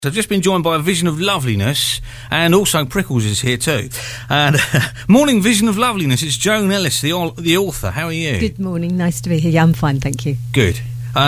I've just been joined by a Vision of Loveliness, and also Prickles is here too. And morning, Vision of Loveliness. It's Joan Ellis, the author. How are you? Good morning. Nice to be here. Yeah, I'm fine, thank you. Good.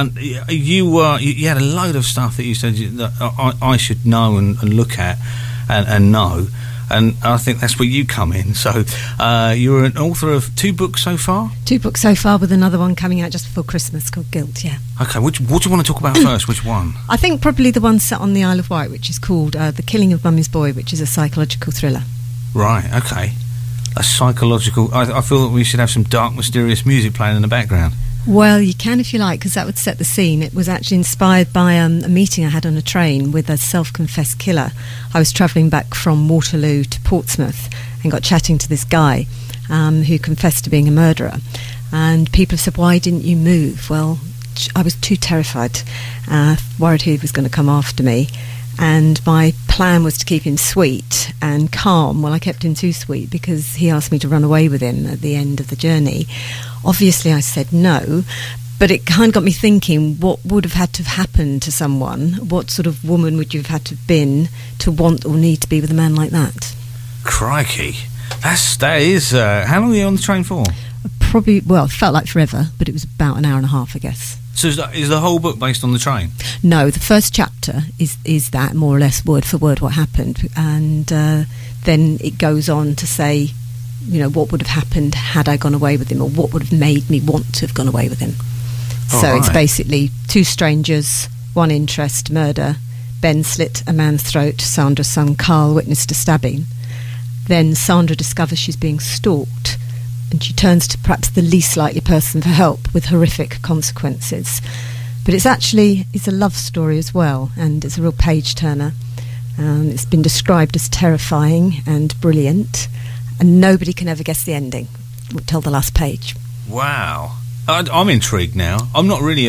You had a load of stuff that you said that I should know and look at and know, and I think that's where you come in. So you're an author of 2 books so far? 2 books so far, with another one coming out just before Christmas called Guilt, yeah. Okay, what do you want to talk about first? Which one? I think probably the one set on the Isle of Wight, which is called The Killing of Mummy's Boy, which is a psychological thriller. Right, okay. A psychological... I feel that we should have some dark, mysterious music playing in the background. Well, you can if you like, because that would set the scene. It was actually inspired by a meeting I had on a train with a self-confessed killer. I was travelling back from Waterloo to Portsmouth and got chatting to this guy who confessed to being a murderer. And people said, why didn't you move? Well, I was too terrified, worried he was going to come after me. And my plan was to keep him sweet and calm. Well, I kept him too sweet because he asked me to run away with him at the end of the journey. Obviously, I said no, but it kind of got me thinking, what would have had to have happened to someone? What sort of woman would you have had to have been to want or need to be with a man like that? Crikey. That is... how long were you on the train for? Probably, well, it felt like forever, but it was about an hour and a half, I guess. So is the whole book based on the train? No, the first chapter is that, more or less, word for word, what happened. And then it goes on to say, you know, what would have happened had I gone away with him, or what would have made me want to have gone away with him. So it's basically 2 strangers, 1 interest, murder. Ben slit a man's throat. Sandra's son Carl witnessed a stabbing. Then Sandra discovers she's being stalked, and she turns to perhaps the least likely person for help, with horrific consequences. But it's a love story as well, and it's a real page-turner. It's been described as terrifying and brilliant, and nobody can ever guess the ending till the last page. Wow. I'm intrigued now. I'm not really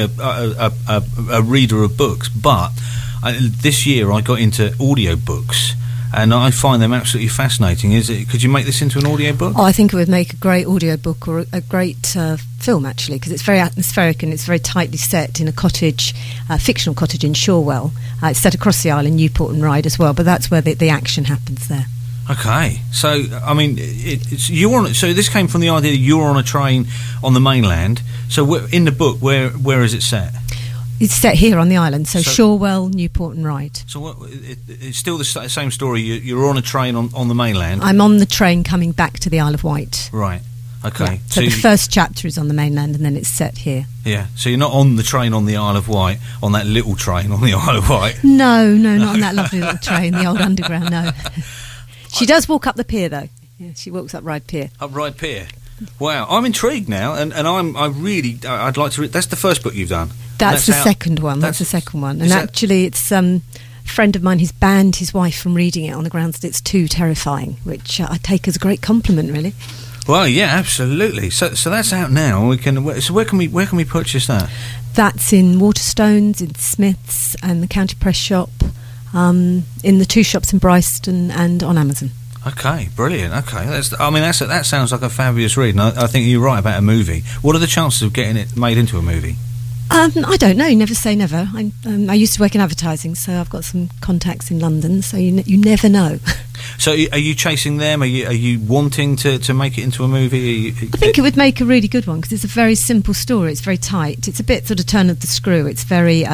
a reader of books, but this year I got into audiobooks, and I find them absolutely fascinating. Could you make this into an audiobook? Oh, I think it would make a great audiobook, or a great film, actually, because it's very atmospheric and it's very tightly set in a cottage, a fictional cottage in Shorewell. It's set across the island, Newport and Ryde as well, but that's where the action happens there. Okay, so I mean, so this came from the idea that you're on a train on the mainland. So in the book, where is it set? It's set here on the island, so Shorewell, Newport and Ryde. So it's still the same story. You're on a train on the mainland. I'm on the train coming back to the Isle of Wight. Right. Okay. Yeah. So the first chapter is on the mainland, and then it's set here. Yeah. So you're not on the train on the Isle of Wight, on that little train on the Isle of Wight. No, not on that lovely little train, the old underground. No. She does walk up the pier, though. Yeah, she walks up Ryde Pier. Up Ryde Pier. Wow, I'm intrigued now, and I'd like to read. That's the first book you've done. That's the second one. That's the second one, and actually, it's a friend of mine who's banned his wife from reading it on the grounds that it's too terrifying, which I take as a great compliment, really. Well, yeah, absolutely. So that's out now. So where can we purchase that? That's in Waterstones, in Smiths, and the County Press Shop. In the 2 shops in Bryston, and on Amazon. Okay, brilliant. Okay, that sounds like a fabulous read. And I think you're right about a movie. What are the chances of getting it made into a movie? I don't know. Never say never. I used to work in advertising, so I've got some contacts in London. So you never know. So are you chasing them? Are you wanting to make it into a movie? I think it would make a really good one, because it's a very simple story. It's very tight. It's a bit sort of turn of the screw. It's very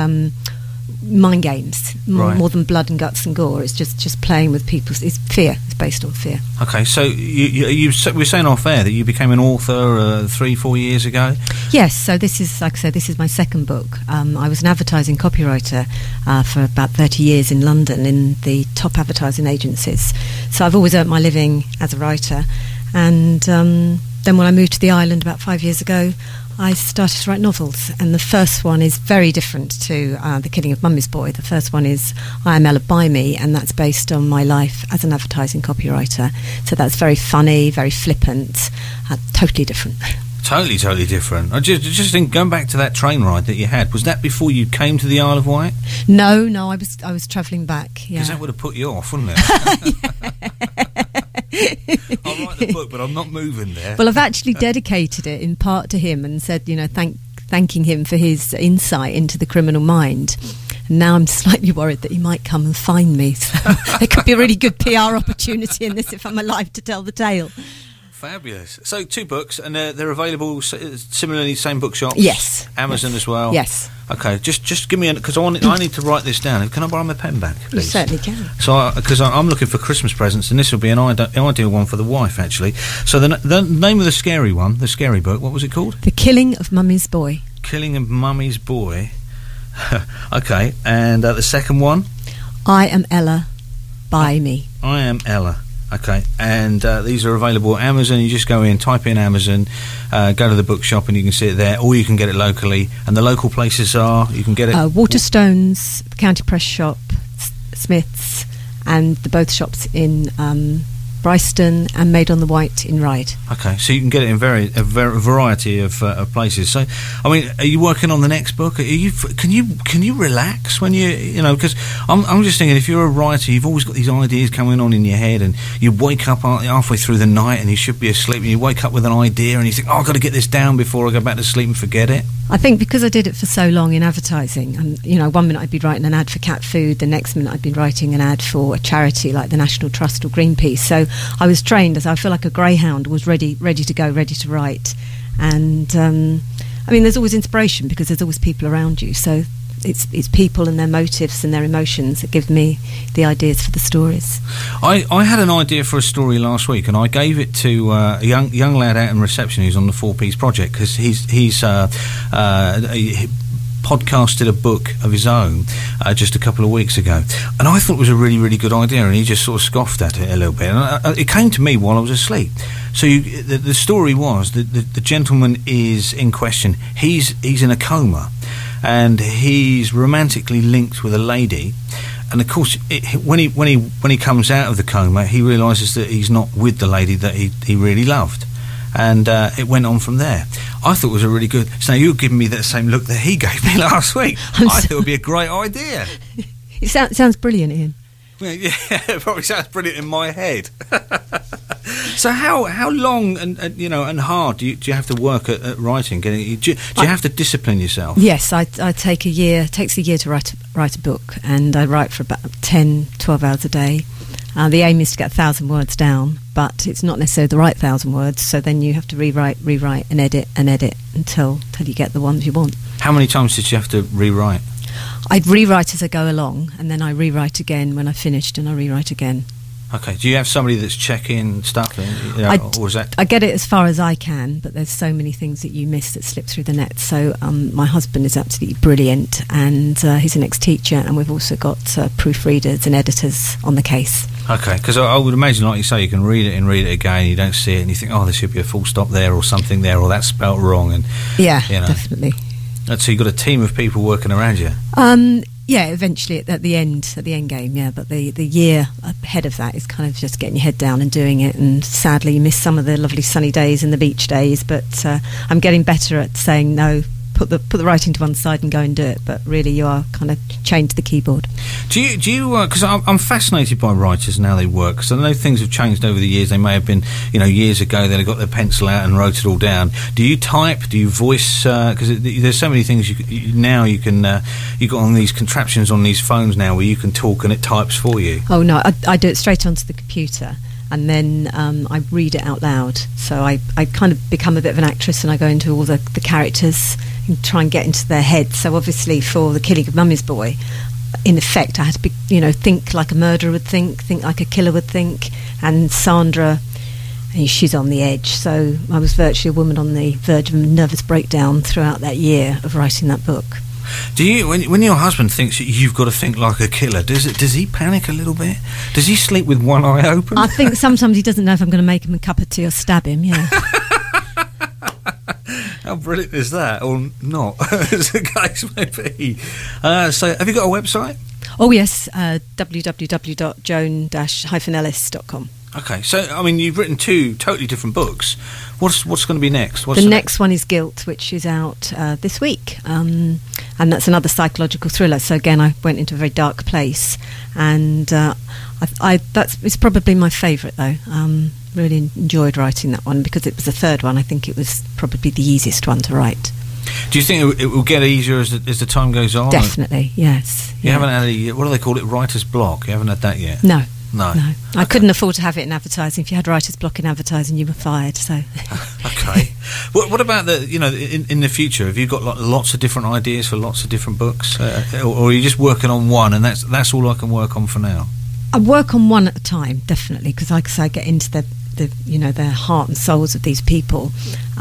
mind games, more than blood and guts and gore. It's just playing with people. It's fear. It's based on fear. Okay, so you were saying off air that you became an author 3-4 years ago. Yes, so this is, like I said, this is my second book. I was an advertising copywriter for about 30 years in London in the top advertising agencies. So I've always earned my living as a writer, and then when I moved to the island about 5 years ago, I started to write novels, and the first one is very different to The Killing of Mummy's Boy. The first one is I Am Ella by Me, and that's based on my life as an advertising copywriter. So that's very funny, very flippant, totally different. Totally different. I just think, going back to that train ride that you had, was that before you came to the Isle of Wight? No, I was travelling back. Yeah, because that would have put you off, wouldn't it? I'll write the book, but I'm not moving there. Well, I've actually dedicated it in part to him, and said, thanking him for his insight into the criminal mind. And now I'm slightly worried that he might come and find me. So there could be a really good PR opportunity in this if I'm alive to tell the tale. Fabulous. So 2 books, and they're available similarly, same bookshops? Yes. Amazon yes. as well? Yes. Okay, just give me because I need to write this down. Can I borrow my pen back, please? You certainly can. So, because I'm looking for Christmas presents, and this will be an ideal one for the wife, actually. So the name of the scary one, the scary book, what was it called? The Killing of Mummy's Boy. Killing of Mummy's Boy. Okay, and the second one? I Am Ella, By Me. I Am Ella. Okay, and these are available at Amazon. You just go in, type in Amazon, go to the bookshop, and you can see it there, or you can get it locally. And the local places are, you can get it... Waterstones, the County Press Shop, Smith's, and the both shops in Bryston and Made on the White in Ryde. Okay, so you can get it in a variety of places. So, I mean, are you working on the next book? Can you relax when you know? Because I'm just thinking, if you're a writer, you've always got these ideas coming on in your head, and you wake up halfway through the night, and you should be asleep, and you wake up with an idea, and you think, I've got to get this down before I go back to sleep and forget it. I think because I did it for so long in advertising, and you know, one minute I'd be writing an ad for cat food, the next minute I'd be writing an ad for a charity like the National Trust or Greenpeace. So I was trained as I feel like a greyhound, was ready to go, ready to write. And I mean, there's always inspiration because there's always people around you. So it's people and their motives and their emotions that give me the ideas for the stories. I had an idea for a story last week, and I gave it to a young lad out in reception who's on the 4Ps project, because he's podcasted a book of his own just a couple of weeks ago, and I thought it was a really, really good idea, and he just sort of scoffed at it a little bit, and it came to me while I was asleep. So the story was that the gentleman is in question. He's in a coma, and he's romantically linked with a lady, and of course when he comes out of the coma, he realises that he's not with the lady that he really loved. And it went on from there. I thought it was a really good... So now you're giving me that same look that he gave me last week. I thought it would be a great idea. It sounds brilliant, Ian. Yeah, it probably sounds brilliant in my head. So how long and hard do you have to work at writing? Do you have to discipline yourself? Yes, I take a year. It takes a year to write a book, and I write for about 10-12 hours a day. The aim is to get 1,000 words down, but it's not necessarily the right 1,000 words, so then you have to rewrite and edit until you get the ones you want. How many times did you have to rewrite? I'd rewrite as I go along, and then I rewrite again when I finished, and I rewrite again. Okay. Do you have somebody that's checking stuff, or is that... I get it as far as I can, but there's so many things that you miss that slip through the net. So my husband is absolutely brilliant, and he's an ex-teacher, and we've also got proofreaders and editors on the case. Okay, because I would imagine, like you say, you can read it and read it again, you don't see it, and you think, there should be a full stop there or something there, or that's spelt wrong. And yeah, definitely. So you've got a team of people working around you? Yeah, eventually at the end game, yeah. But the year ahead of that is kind of just getting your head down and doing it. And sadly, you miss some of the lovely sunny days and the beach days. But I'm getting better at saying no. Put the writing to one side and go and do it. But really, you are kind of chained to the keyboard. Do you? Because I'm fascinated by writers and how they work. Because I know things have changed over the years. They may have been, years ago they got their pencil out and wrote it all down. Do you type? Do you voice? Because there's so many things you got on these contraptions on these phones now where you can talk and it types for you. Oh no, I do it straight onto the computer. And then I read it out loud. So I kind of become a bit of an actress, and I go into all the characters and try and get into their heads. So obviously for The Killing of Mummy's Boy, in effect, I had to be, think like a murderer would think like a killer would think. And Sandra, she's on the edge. So I was virtually a woman on the verge of a nervous breakdown throughout that year of writing that book. Do you, when your husband thinks you've got to think like a killer, does he panic a little bit? Does he sleep with one eye open? I think sometimes he doesn't know if I'm going to make him a cup of tea or stab him, yeah. How brilliant is that, or not, as the case may be. So have you got a website? Oh yes, www.joan-ellis.com. Okay, so I mean, you've written 2 totally different books. What's going to be next? The next one is Guilt, which is out this week, and that's another psychological thriller. So again, I went into a very dark place, and it's probably my favourite though. Really enjoyed writing that one because it was the third one. I think it was probably the easiest one to write. Do you think it will get easier as the time goes on? Definitely, yes. You haven't had what do they call it, writer's block? You haven't had that yet? No. No. I couldn't afford to have it in advertising. If you had writer's block in advertising, you were fired. So. Okay. What about in the future? Have you got lots of different ideas for lots of different books, or are you just working on one and that's all I can work on for now? I work on one at a time, definitely, because like I say, I get into the heart and souls of these people.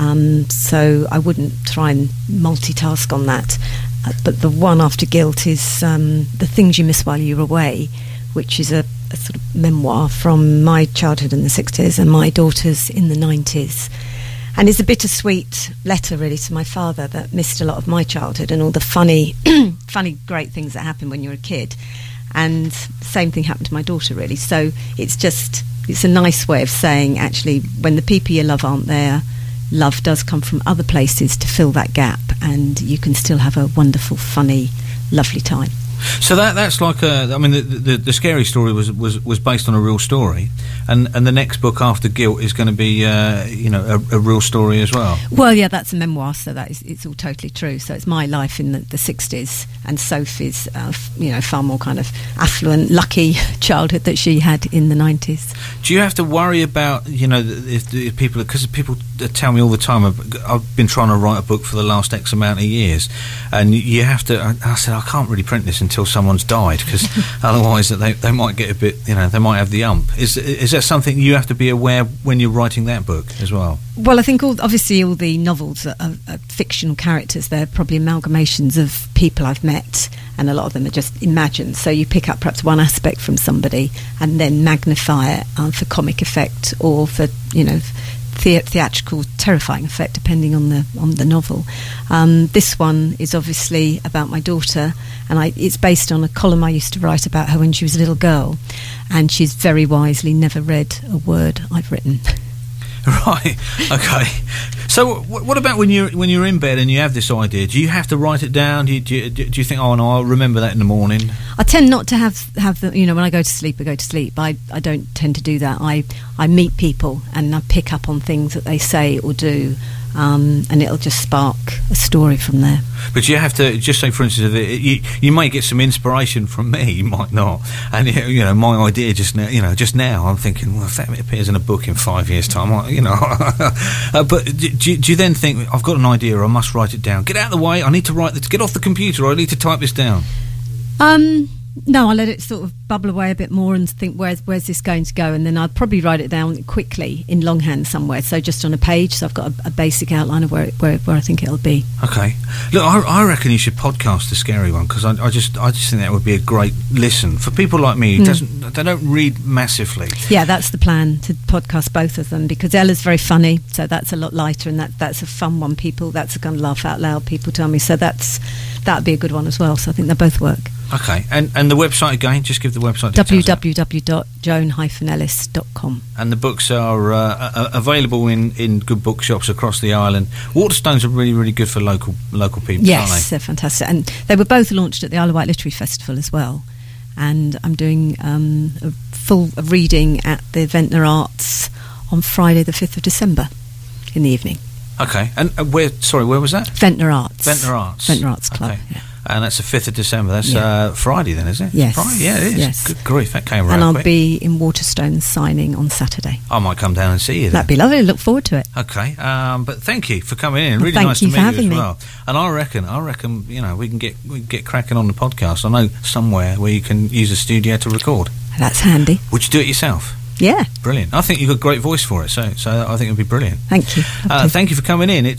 So I wouldn't try and multitask on that. But the one after Guilt is The Things You Miss While You're Away, which is a sort of memoir from my childhood in the 60s and my daughters in the 90s. And it's a bittersweet letter, really, to my father that missed a lot of my childhood and all the funny, great things that happen when you're a kid. And the same thing happened to my daughter, really. So it's a nice way of saying, actually, when the people you love aren't there, love does come from other places to fill that gap, and you can still have a wonderful, funny, lovely time. So that's like the Scary Story was based on a real story, and the next book after Guilt is going to be a real story as well. Well, yeah, that's a memoir, so it's all totally true. So it's my life in the 60s, and Sophie's far more kind of affluent, lucky childhood that she had in the 90s. Do you have to worry about if people, because people tell me all the time, I've been trying to write a book for the last X amount of years, and you have to. I said I can't really print this until someone's died, because otherwise they might get a bit, they might have the ump. Is that something you have to be aware when you're writing that book as well? Well, I think obviously all the novels are fictional characters. They're probably amalgamations of people I've met, and a lot of them are just imagined. So you pick up perhaps one aspect from somebody and then magnify it for comic effect or for theatrical terrifying effect, depending on the novel. This one is obviously about my daughter, and it's based on a column I used to write about her when she was a little girl, and she's very wisely never read a word I've written. Right. Okay. So, what about when you're in bed and you have this idea? Do you have to write it down? Do you think, oh no, I'll remember that in the morning? I tend not to have the when I go to sleep, I go to sleep. I don't tend to do that. I meet people and I pick up on things that they say or do. And it'll just spark a story from there. But you have to just say, for instance, you might get some inspiration from me, you might not. And my idea just now, I'm thinking, well, if that appears in a book in 5 years' time, but do you then think, I've got an idea, I must write it down? Get out of the way, I need to write this. Get off the computer, I need to type this down. No, I let it sort of bubble away a bit more and think, where's this going to go? And then I'd probably write it down quickly in longhand somewhere, so just on a page, so I've got a basic outline of where I think it'll be. Okay. Look, I reckon you should podcast The Scary One, because I just think that would be a great listen for people like me who they don't read massively. Yeah, that's the plan, to podcast both of them, because Ella's very funny, so that's a lot lighter, and that's a fun one. That's a kind of laugh out loud, people tell me, so that'd be a good one as well. So I think they both work. Okay, and the website again, just give the website details. www.joan-ellis.com. And the books are available in good bookshops across the island. Waterstones are really, really good for local people, yes, aren't they? They're fantastic. And they were both launched at the Isle of Wight Literary Festival as well. And I'm doing a full reading at the Ventnor Arts on Friday the 5th of December in the evening. Okay, and where was that? Ventnor Arts. Ventnor Arts Club. Okay. Yeah. And that's the 5th of December. That's Friday then, is it? Yes. Friday? Yeah, it is. Yes. Good grief, that came around And I'll quick. be in Waterstones signing on Saturday. I might come down and see you then. That'd be lovely. Look forward to it. Okay, but thank you for coming in. Really thank nice to you meet for you as having well. And I reckon, we can get cracking on the podcast. I know somewhere where you can use a studio to record. That's handy. Would you do it yourself? Yeah. Brilliant. I think you've got a great voice for it, so I think it'd be brilliant. Thank you. Thank you for coming in.